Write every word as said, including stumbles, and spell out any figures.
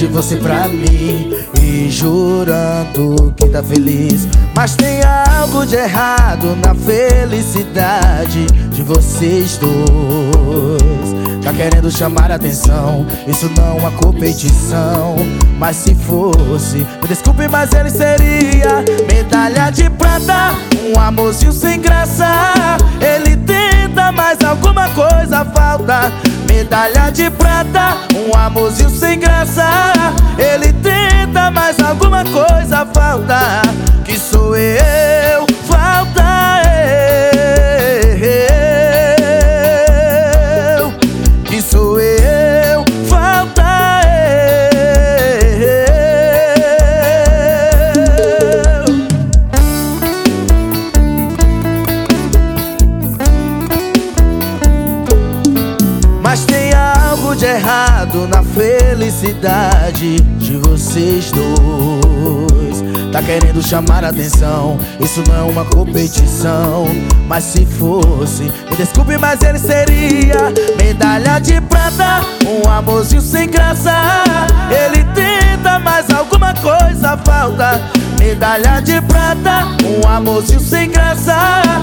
de você pra mim e jurando que tá feliz. Mas tem algo de errado na felicidade de vocês dois. Tá querendo chamar atenção, isso não é competição. Mas se fosse, me desculpe, mas ele seria medalha de prata, um amorzinho sem graça. Ele tenta, mas alguma coisa falta. Medalha de prata, um amorzinho sem graça. Ele tenta, mas alguma coisa falta. Que sou eu, falta eu. Que sou eu, falta eu. Mas tem algo de errado na felicidade de vocês dois. Tá querendo chamar atenção, isso não é uma competição. Mas se fosse, me desculpe, mas ele seria medalha de prata, um amorzinho sem graça. Ele tenta, mas alguma coisa falta. Medalha de prata, um amorzinho sem graça.